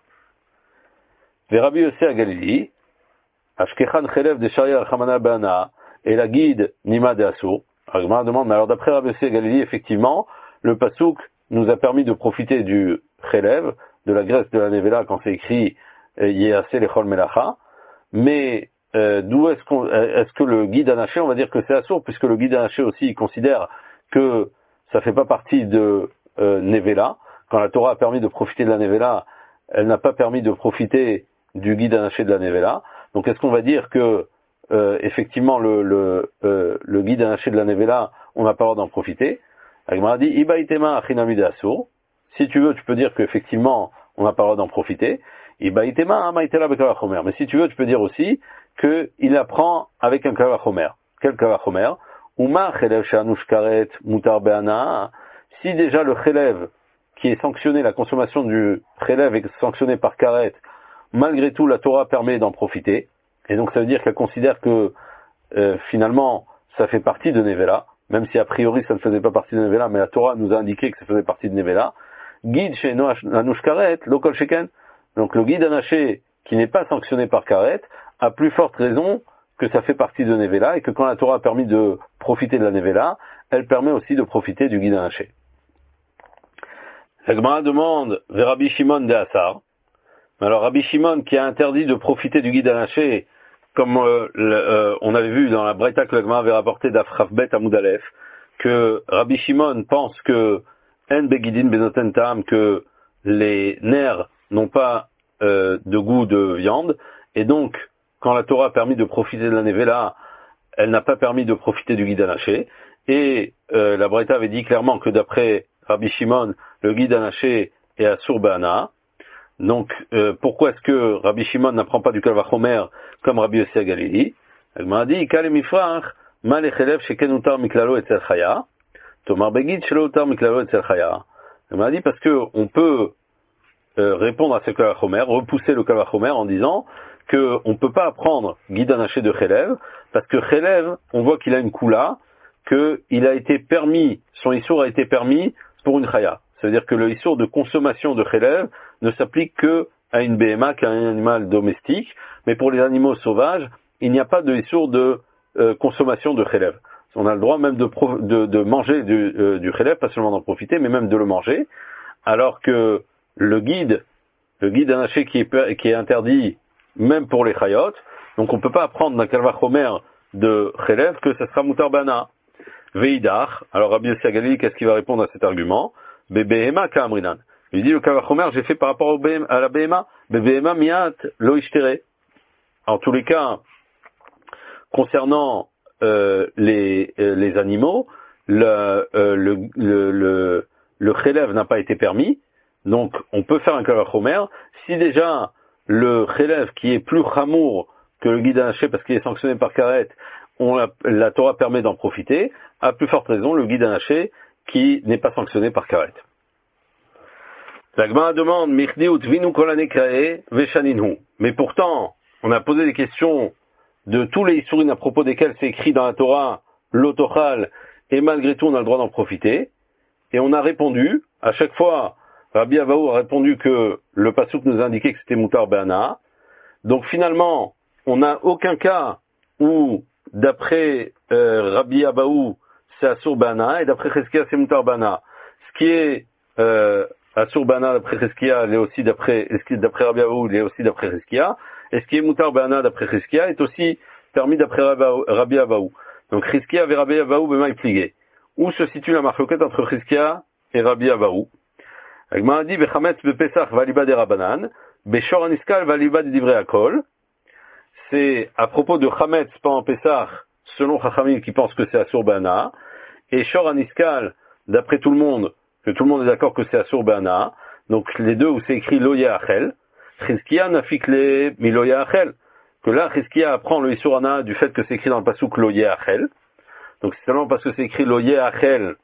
Ve Rabbi Yossi Agalili Ashkechan chelev de sharia al-chamana be'ana et la guide nima de asur. Alors demande, alors d'après Rabbi Yossi Agalili, effectivement le pasouk nous a permis de profiter du chelev, de la graisse de la nevela quand c'est écrit Yéasé lechol melacha, mais euh, d'où est-ce, qu'on, est-ce que le guide anaché, on va dire que c'est assour, puisque le guide anaché aussi il considère que ça fait pas partie de euh, nevela. Quand la Torah a permis de profiter de la nevela, elle n'a pas permis de profiter du guide anaché de la nevela. Donc est-ce qu'on va dire que euh, effectivement le, le, euh, le guide anaché de la nevela, on n'a pas le droit d'en profiter? Agmara dit Iba itema achinami de assour. Si tu veux, tu peux dire qu'effectivement on n'a pas le droit d'en profiter. Iba itema amaitela bekavachomer. Mais si tu veux, tu peux dire aussi qu'il apprend avec un kavachomer. Quel kavachomer? Uma chelev she'anush karet mutar be'ana. Si déjà le chelev qui est sanctionné, la consommation du chelev est sanctionnée par karet, malgré tout la Torah permet d'en profiter, et donc ça veut dire qu'elle considère que euh, finalement ça fait partie de nevela, même si a priori ça ne faisait pas partie de nevela, mais la Torah nous a indiqué que ça faisait partie de nevela. Guide chez anush karet, lokol sheken. Donc le guide anaché qui n'est pas sanctionné par karet a plus forte raison que ça fait partie de nevela, et que quand la Torah a permis de profiter de la nevela, elle permet aussi de profiter du guide anaché. La Gemara demande vers Rabbi Shimon de Assar. Alors Rabbi Shimon qui a interdit de profiter du guide anaché, comme euh, le, euh, on avait vu dans la Braïta que la Gemara avait rapporté d'Afrafbet à Moudalef, que Rabbi Shimon pense que En Begidin Benoten Tam, que les nerfs n'ont pas euh, de goût de viande, et donc quand la Torah a permis de profiter de la nevela, elle n'a pas permis de profiter du guide anaché, et euh, la Braïta avait dit clairement que d'après Rabbi Shimon, le guide anaché est assour be'ana. Donc, euh, pourquoi est-ce que Rabbi Shimon n'apprend pas du kalvachomer comme Rabbi Yossi Agalili? Elle m'a dit, Kale mifrach, mal echelev sheken utar miklalo etzel chaya, tomar begid shelo utar miklalo etzel chaya. On a dit parce que on peut euh, répondre à ce Kavachomer, repousser le Kavachomer en disant que on peut pas apprendre Guide Anaché de Chelev, parce que Chelev, on voit qu'il a une Kula, qu'il a été permis, son Issour a été permis pour une Chaya. C'est-à-dire que le Issour de consommation de Chelev ne s'applique que à une B M A, qu'à un animal domestique, mais pour les animaux sauvages, il n'y a pas de Issour de euh, consommation de Chelev. On a le droit même de, pro, de, de manger du, euh, du Chelev, pas seulement d'en profiter, mais même de le manger, alors que le guide, le guide anaché qui est, qui est interdit même pour les Chayot, donc on ne peut pas apprendre d'un Kalvachomer de Chelev que ça sera Moutar Bana. Veidar, alors Rabbi Yossi Agali, qu'est-ce qu'il va répondre à cet argument? Bebehema Kamrinan. Il dit le Kalvachomer, j'ai fait par rapport au B M, à la Behema, Bebehema Miat Lo Ishtere. En tous les cas, concernant euh, les, euh, les animaux, le, euh, le, le, le, le Chelev n'a pas été permis, donc on peut faire un Kalvachomer. Si déjà le Chelev qui est plus chamour que le guide anaché parce qu'il est sanctionné par Karet, on la, la Torah permet d'en profiter, à plus forte raison le guide anaché qui n'est pas sanctionné par Karet. La Gemara demande Michdi utvinu kol hanekrae veshaninhu. Mais pourtant, on a posé des questions de tous les Issourines à propos desquels c'est écrit dans la Torah l'otochal, et malgré tout on a le droit d'en profiter. Et on a répondu, à chaque fois, Rabbi Abaou a répondu que le Passouk nous indiquait que c'était Moutar Be'ana. Donc finalement, on n'a aucun cas où, d'après euh, Rabbi Abaou, c'est Asur Be'ana, et d'après Cheskia, c'est Moutar Be'ana. Ce qui est euh, Asur Be'ana d'après Cheskia, il est aussi d'après, d'après Rabbi Abaou, il est aussi d'après Cheskia. Et ce qui est Moutar Be'ana d'après Cheskia est aussi permis d'après Rabbi Abaou. Donc Cheskia avait Rabbi Abaou B'maï Pligé. Où se situe la marloquette entre Cheskia et Rabbi Abaou? Agma a dit Bechametz bepesach valiba de Rabanan, Beshor aniskal valiba de divrei akol. C'est à propos de Chametz pendant Pesach, selon Chachamim qui pense que c'est Asur Be'ana, et Shor aniskal, d'après tout le monde, que tout le monde est d'accord que c'est Asur Be'ana, donc les deux où c'est écrit Lo Ye'achel, Cheskia nafik le mi Lo Ye'achel, que là Cheskia apprend le Isur Ana du fait que c'est écrit dans le pasuk Lo Ye'achel, donc c'est seulement parce que c'est écrit Lo Ye'achel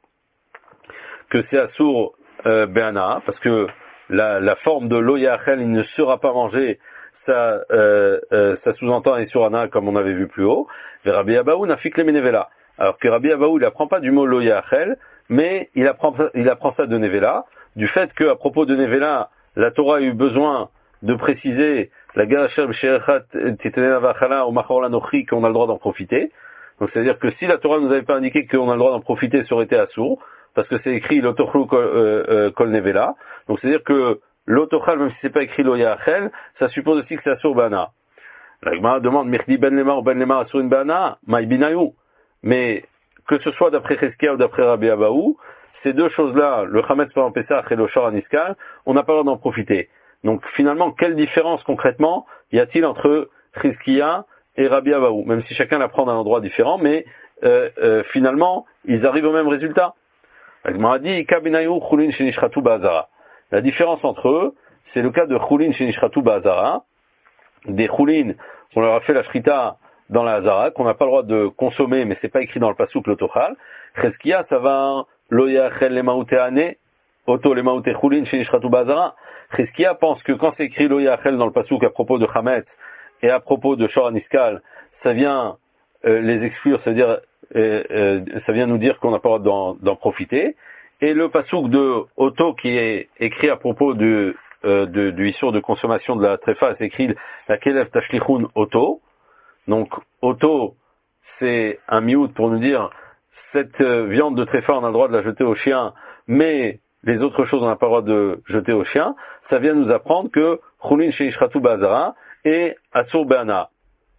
que c'est Asur euh, Be'ana, parce que la, la forme de Lo Ye'achel, il ne sera pas mangé, ça, euh, euh, ça sous-entend un Isur Ana comme on avait vu plus haut. Et Rabbi Abaou nafik le mi Nevela. Alors que Rabbi Abaou, il apprend pas du mot Lo Ye'achel, mais il apprend, il apprend ça de Nevela, du fait qu'à propos de Nevela, la Torah a eu besoin de préciser la Garasher B'Sherechat Titenena Vachala ou Machor Lanochi qu'on a le droit d'en profiter. Donc c'est-à-dire que si la Torah nous avait pas indiqué qu'on a le droit d'en profiter, ça aurait été assourd, parce que c'est écrit l'Otochlu Kol, euh, euh, Kol Nevela. Donc c'est-à-dire que l'Otochal, même si c'est pas écrit Lo Ye'achel, ça suppose aussi que c'est Asur Be'ana. La Gemara demande Mirdi Ben Lema ou Ben Lema Asur Be'ana, Maï Binayu. Mais que ce soit d'après Cheskia ou d'après Rabbi Abaou, ces deux choses-là, le Chametz pendant Pesach et le Shor Aniskal, on n'a pas le droit d'en profiter. Donc finalement, quelle différence concrètement y a-t-il entre Cheskia et Rabbi Abaou? Même si chacun l'apprend d'un endroit différent, mais euh, euh, finalement, ils arrivent au même résultat. La Gemara dit Kabinayu Chulin Shenishchatu Ba'azara. La différence entre eux, c'est le cas de Chulin Shenishchatu Ba'azara, des Chulin qu'on leur a fait la shrita dans la Hazara, qu'on n'a pas le droit de consommer, mais c'est pas écrit dans le pasuk l'otochal. Cheskia, ça va Lo Ye'achel lemaute ane, oto lemaute Chulin Shenishchatu Ba'azara. Cheskia pense que quand c'est écrit Lo Ye'achel dans le pasuk à propos de Chametz et à propos de Shor Aniskal, ça vient euh, les exclure, c'est-à-dire euh, euh, ça vient nous dire qu'on n'a pas le droit d'en, d'en profiter. Et le pasuk de Oto qui est écrit à propos du, euh, de, du Issour de consommation de la tréfa, c'est écrit la Kelev Tashlichun Oto. Donc Oto, c'est un miout pour nous dire cette euh, viande de tréfa, on a le droit de la jeter au chien, mais les autres choses on n'a pas le droit de jeter au chien. Ça vient nous apprendre que Chulin Shenishchatu Ba'azara et Asur Be'ana.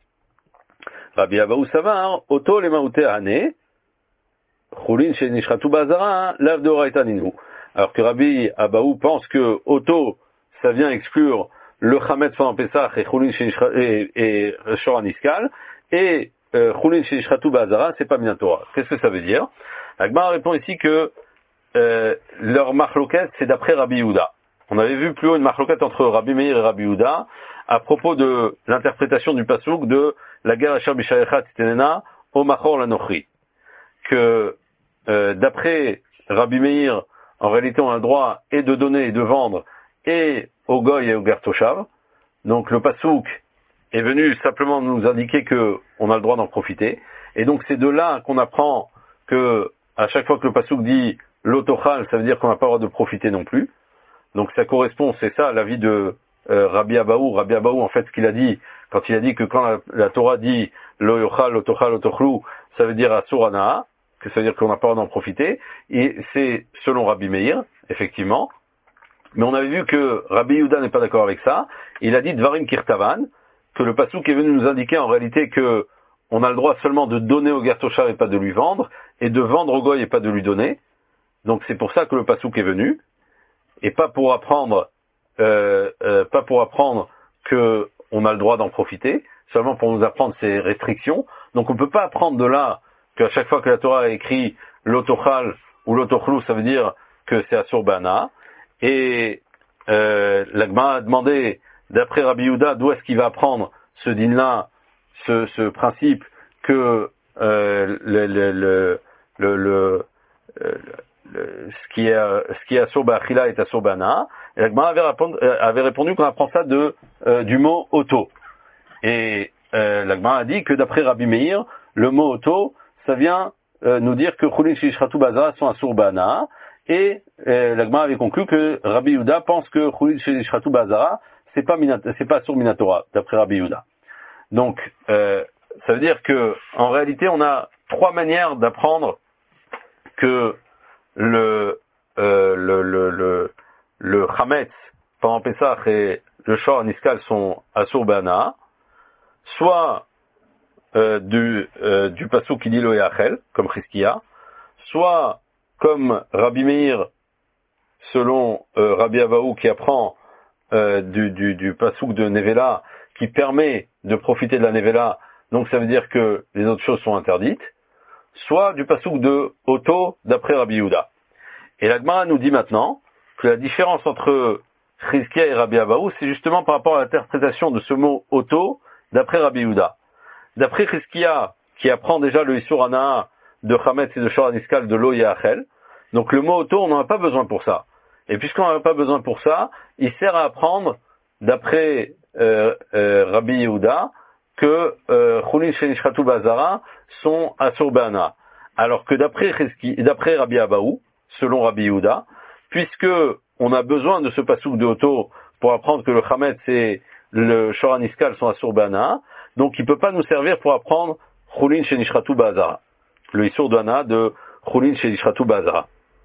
Rabbi Abaou Savar, Oto lemaute ane, Chulin Shenishchatu Ba'azara, lav d'oraita ninu. Alors que Rabbi Abaou pense que Oto, ça vient exclure le Chametz pendant Pesach et Chulin Shenishchatu et, et Shor Aniskal, et euh, Chulin Shenishchatu Ba'azara, c'est pas bien Torah. Qu'est-ce que ça veut dire? Agmar répond ici que euh, leur marloquette, c'est d'après Rabbi Yehuda. On avait vu plus haut une marloquette entre Rabbi Meir et Rabbi Yehuda à propos de l'interprétation du pasuk de la guerre Asher B'Sharechat Titenena au Machor Lanochi. Que euh, d'après Rabbi Meir, en réalité on a le droit et de donner et de vendre et au goy et au gartoshav. Donc le pasouk est venu simplement nous indiquer que on a le droit d'en profiter. Et donc c'est de là qu'on apprend que à chaque fois que le pasouk dit l'otochal, ça veut dire qu'on n'a pas le droit de profiter non plus. Donc ça correspond, c'est ça l'avis de euh, Rabbi Abaou. Rabbi Abaou, en fait, ce qu'il a dit, quand il a dit que quand la, la Torah dit lo yochal, l'otochal, l'otochlu, ça veut dire asur anaa, que ça veut dire qu'on n'a pas le droit d'en profiter. Et c'est selon Rabbi Meir, effectivement. Mais on avait vu que Rabbi Yehuda n'est pas d'accord avec ça. Il a dit Dvarim Kirtavan, que le pasouk est venu nous indiquer en réalité que on a le droit seulement de donner au gartoshav et pas de lui vendre, et de vendre au goy et pas de lui donner. Donc c'est pour ça que le pasouk est venu, et pas pour apprendre, euh, euh, pas pour apprendre que on a le droit d'en profiter, seulement pour nous apprendre ces restrictions. Donc on peut pas apprendre de là qu'à chaque fois que la Torah a écrit l'otochal ou l'otochlu, ça veut dire que c'est asur bana. Et euh, la Gemara a demandé, d'après Rabbi Yehuda, d'où est-ce qu'il va apprendre ce din-là, ce, ce principe que euh, le, le, le, le, le, le, ce qui est ce qui est asur ba'achila est asur bana. Et la Gemara avait répondu, avait répondu qu'on apprend ça de euh, du mot auto. Et euh, la Gemara a dit que d'après Rabbi Meir, le mot auto, ça vient euh, nous dire que chulin shishratou bazara sont asur bana. Et euh, la Gemara avait conclu que Rabbi Yehuda pense que chulin shishratou bazara, c'est pas c'est pas asur minatora, d'après Rabbi Yehuda. Donc, euh, ça veut dire que, en réalité, on a trois manières d'apprendre que le, euh, le, le, le, le chametz pendant Pesach et le shor niskal sont asur bana, soit euh, du, euh, du pasuk qui dit lo yachel, comme Chizkiya, soit comme Rabbi Meir, selon euh, Rabbi Abaou, qui apprend euh, du, du, du pasuk de Nevela, qui permet de profiter de la Nevela, donc ça veut dire que les autres choses sont interdites, soit du pasuk de Oto, d'après Rabbi Yehuda. Et la Gemara nous dit maintenant que la différence entre Chizkiya et Rabbi Abaou, c'est justement par rapport à l'interprétation de ce mot Oto, d'après Rabbi Yehuda. D'après Chizkiya, qui apprend déjà le Isur Anaa de Chametz et de Shor Niskal de Lo Yachel, donc le mot Oto, on n'en a pas besoin pour ça. Et puisqu'on n'en a pas besoin pour ça, il sert à apprendre, d'après euh, euh, Rabbi Yehuda, que chulin shenishratou bazara sont asur bana. Alors que d'après d'après Rabbi Abaou, selon Rabbi Yehuda, puisque on a besoin de ce pasouk de Oto pour apprendre que le chametz et le shor niskal sont asur bana, donc il peut pas nous servir pour apprendre chulin shenishratou bazara, le isur d'ana de chulin shenishratou bazara.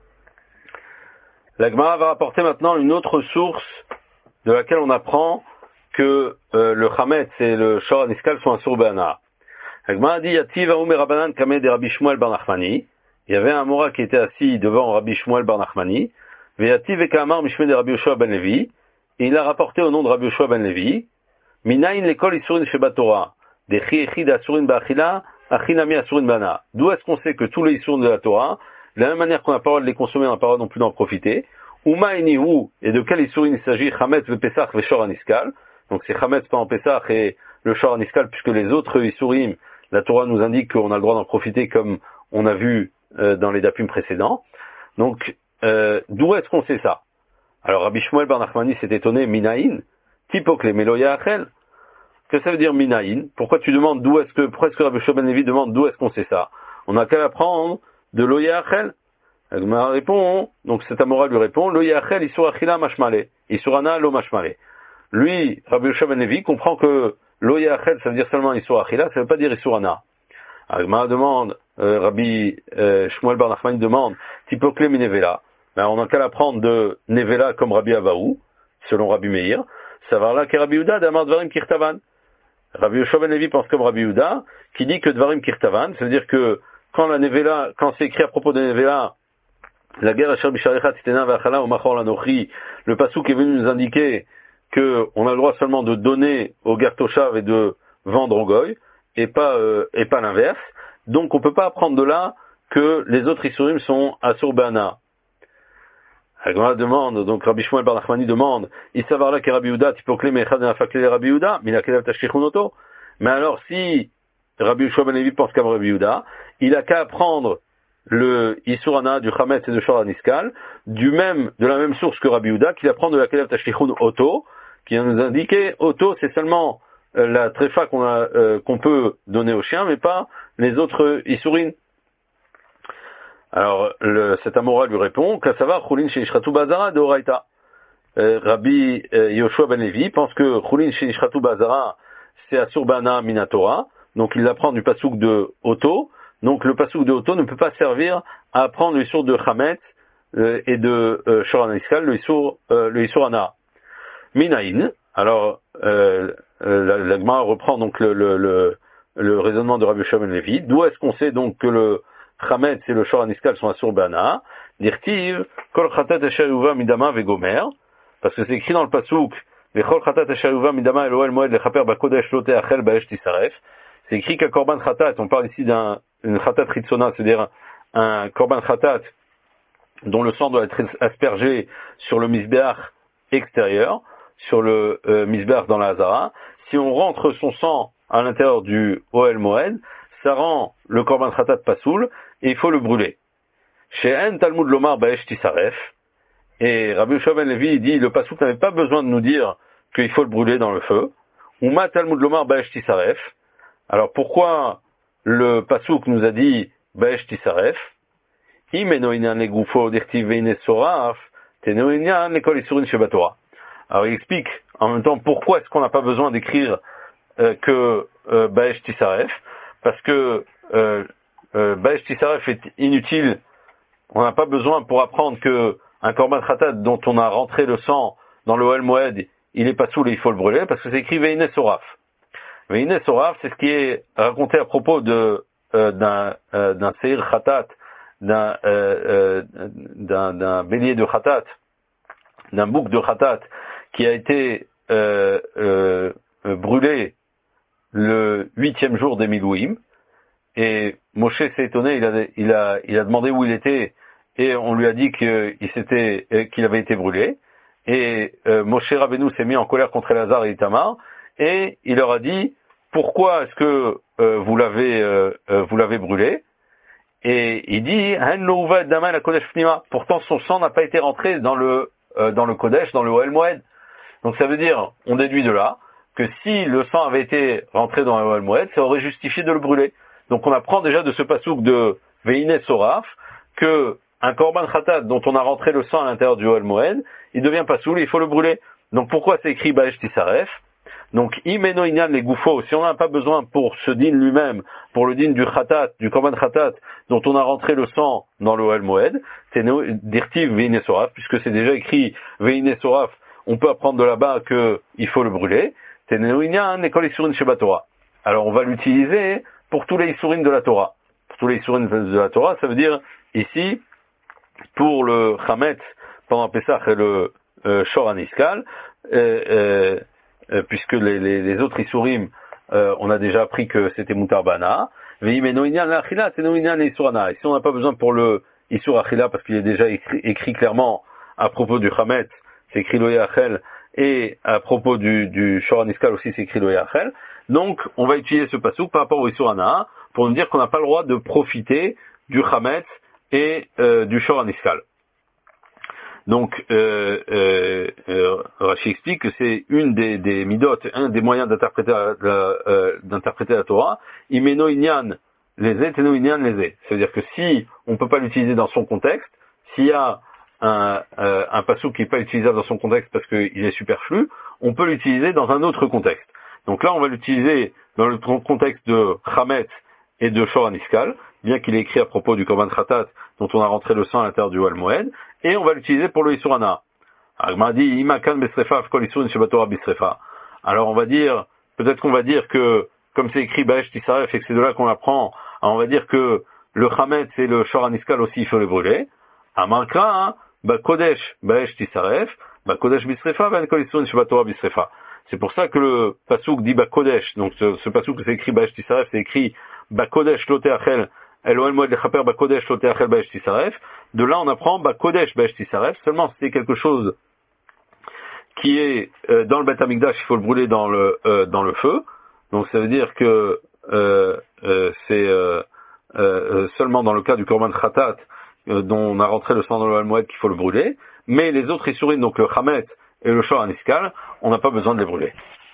La Gemara va rapporter maintenant une autre source de laquelle on apprend que euh, le chametz et le shor niskal sont asur bana. La Gemara dit Yativ Aoum et Rabbanan Kameh de Rabbi Shmuel bar Nachmani. Il y avait un Mora qui était assis devant Rabbi Shmuel bar Nachmani. Veyativ et Kamar Mishmeh de Rabbi Yoshua ben Levi. Et il a rapporté au nom de Rabbi Yoshua ben Levi Minayin l'école Isurin Shebat Torah. De Chi Echid Asurin Ba'achila, Achinami Asurin Bana. D'où est-ce qu'on sait que tous les Isurin de la Torah, de la même manière qu'on n'a pas le droit de les consommer, on n'a pas le droit non plus d'en profiter. Uma Enihu, et de quel Isurin il s'agit, Chametz ve Pesach ve Shor Aniskal. Donc c'est Chametz pendant Pesach et le Shor Aniskal, puisque les autres Isurim, la Torah nous indique qu'on a le droit d'en profiter comme on a vu euh, dans les dapim précédents. Donc, euh, d'où est-ce qu'on sait ça? Alors Rabbi Shmuel bar Nachmani s'est étonné, Minaïn, Tipokle Meloya Achel. Que ça veut dire Minaïn? Pourquoi tu demandes d'où est-ce que, pourquoi est-ce que Rabbi Shmuel ben Levi demande d'où est-ce qu'on sait ça? On a qu'à l'apprendre de Loya Achel. Elle me répond, donc cet Amora lui répond, Loya Achel Isur Achila Mashmale, Isur Ana Lo Mashmale. Lui, Rabbi Shmuel ben Levi, comprend que Loya Achel, ça veut dire seulement Isur Achila, ça veut pas dire Isur Ana. Agma demande, euh, Rabbi euh, Shmuel bar Nachmani demande, Tipokle mi Nevela. Ben, on n'a qu'à l'apprendre de Nevela comme Rabbi Abaou, selon Rabbi Meir. Ça va là que Rabbi Yehuda d'Amar Dvarim Kirtavan. Rabbi Yoshua ben Levi pense comme Rabbi Yehuda, qui dit que Dvarim Kirtavan, c'est-à-dire que quand la Nevela, quand c'est écrit à propos de Nevela, la guerre Asher Bisharechat Titena Vachala ou Machor Lanochi, le pasuk est venu nous indiquer que on a le droit seulement de donner au Gartoshav et de vendre au Goy, et pas euh, et pas l'inverse. Donc on peut pas apprendre de là que les autres Isurim sont Asur Bana. La demande, donc Rabbi Shmuel bar Nachmani demande, Issavar la que Rabbi Yehuda, Tipokle Mechad Nafakle Rabbi Yehuda, Mina Kelev Tashkichunoto. Mais alors si Rabbi Yoshua ben Levi pense comme Rabbi Yehuda, il a qu'à apprendre le Isurana du Chametz et de Shor Aniskal, du même, de la même source que Rabbi Yehuda, qu'il apprend de la Kelev Tashlichun Oto, qui vient nous indiquer, Oto, c'est seulement euh, la tréfa qu'on a, euh, qu'on peut donner au chien, mais pas les autres Isurines. Alors, le, cet Amora lui répond, Kassava, Chulin Sheishratu Bazara de Oraita. Euh, Rabbi euh, Yoshua Ben Levi pense que Chulin Sheishratu Bazara, c'est Asur Bana Minatora, donc il apprend du pasouk de Oto, donc le pasouk de Oto ne peut pas servir à apprendre le Issour de Chametz euh, et de euh, Shor Aniskal, le Issour, euh, le Issour Ana. Minaïn, alors euh, euh, la, la Gemara reprend donc le, le, le, le raisonnement de Rabbi Yoshua Ben Levi, d'où est-ce qu'on sait donc que le Chametz et le Shor Aniskal sont Asur Bana, Dirtiv, Kol Chatat Asher Yuva Midama Vegomer, parce que c'est écrit dans le pasouk, Vechol Chatat Asher Yuva Midama Eloel Moed Lechaper Bakodesh Lote Achel Baesh Tisaref. C'est écrit qu'un korban khatat, on parle ici d'un une khatat ritsona, c'est-à-dire un, un korban khatat dont le sang doit être aspergé sur le misbeach extérieur, sur le euh, misbeach dans la hazara. Si on rentre son sang à l'intérieur du Ohel Moed, ça rend le korban khatat pasoul et il faut le brûler. Chez En Talmud Lomar Baesh Tisaref, et Rabbi Yoshua Ben Levi dit le pasouk n'avait pas besoin de nous dire qu'il faut le brûler dans le feu. Uma Talmud Lomar Baesh Tisaref. Alors pourquoi le pasouk nous a dit Baesh Tisaref? Alors il explique en même temps pourquoi est-ce qu'on n'a pas besoin d'écrire euh, que euh, Baesh Tisaref, parce que euh, euh, Baesh Tisaref est inutile. On n'a pas besoin pour apprendre que un korban khatat dont on a rentré le sang dans le Ohel Moed, il est pas saoul et il faut le brûler, parce que c'est écrit Veine Soraf. Veine Soraf, c'est ce qui est raconté à propos de euh, d'un euh, d'un seir khatat, d'un euh, euh, d'un d'un bélier de khatat, d'un bouc de khatat qui a été euh, euh, brûlé le huitième jour des Milouim. Et Moshe s'est étonné, il a, il a, il a demandé où il était, et on lui a dit qu'il s'était, qu'il avait été brûlé. Et euh, Moshe Rabbeinu s'est mis en colère contre Elazar et Itamar, et il leur a dit, pourquoi est-ce que euh, vous l'avez, euh, euh, vous l'avez brûlé? Et il dit, pourtant son sang n'a pas été rentré dans le, euh, dans le Kodesh, dans le Ohel Moed. Donc ça veut dire, on déduit de là, que si le sang avait été rentré dans le Ohel Moed, ça aurait justifié de le brûler. Donc on apprend déjà de ce pasouk de Veine Soraf que un korban khatat dont on a rentré le sang à l'intérieur du Ohel Moed, il devient pasoul et il faut le brûler. Donc pourquoi c'est écrit Baesh Tisaref? Donc imeno inyan les goufos, si on n'a pas besoin pour ce din lui-même, pour le din du khatat, du korban khatat dont on a rentré le sang dans le Ohel Moed, c'est dirtiv Veine Soraf, puisque c'est déjà écrit Veine Soraf, on peut apprendre de là-bas que il faut le brûler. Teneno inyan ekol isurin sheba Torah. Alors on va l'utiliser pour tous les Issourim de la Torah. Pour tous les Issourim de la Torah, ça veut dire, ici, pour le Chametz, pendant Pesach et le euh, Shor Aniskal, euh, euh, euh, puisque les, les, les autres Issourim, euh, on a déjà appris que c'était Mutar Bana. Ici, on n'a pas besoin pour le Issour Achila, parce qu'il est déjà écrit, écrit clairement à propos du Chametz, c'est écrit Lo Yachel, et à propos du, du Shor Aniskal aussi, c'est écrit Lo Yachel. Donc, on va utiliser ce pasouk par rapport au Issour Hana pour nous dire qu'on n'a pas le droit de profiter du Chametz et euh, du Shor Aniskal. Donc, euh, euh, euh, Rashi explique que c'est une des, des midot, un des moyens d'interpréter la, euh, d'interpréter la Torah. Imeno inyan les et teno inyan les et. C'est-à-dire que si on peut pas l'utiliser dans son contexte, s'il y a un, euh, un pasouk qui n'est pas utilisable dans son contexte parce qu'il est superflu, on peut l'utiliser dans un autre contexte. Donc là, on va l'utiliser dans le contexte de Chametz et de Shor Aniskal, bien qu'il est écrit à propos du Korban Khatat, dont on a rentré le sang à l'intérieur du Ohel Moed, et on va l'utiliser pour le Issour Hana. Alors on va dire, peut-être qu'on va dire que, comme c'est écrit Baesh Tisaref et que c'est de là qu'on apprend, on va dire que le Chametz et le Shor Aniskal aussi, il faut les brûler. Amarkra, hein, Ba Kodesh Baesh Tisaref, Ba Kodesh Bisrefa, Ben Kol Issour Shabbat Torah Bisrefa. C'est pour ça que le pasouk dit Bakodesh, donc ce, ce pasouk c'est écrit Baesh Tisaref, c'est écrit Bakodesh Lote Achel, Elohel Moed Lechaper Bakodesh Lote Achel Baesh Tisaref. De là on apprend Bakodesh Baesh Tisaref, seulement c'est quelque chose qui est euh, dans le Beth Amikdash, il faut le brûler dans le euh, dans le feu. Donc ça veut dire que euh, euh, c'est euh, euh, seulement dans le cas du Korban Khatat, euh, dont on a rentré le sang dans le Moed qu'il faut le brûler, mais les autres Issourim, donc le Chametz et le Shor Aniskal, on n'a pas besoin de les brûler.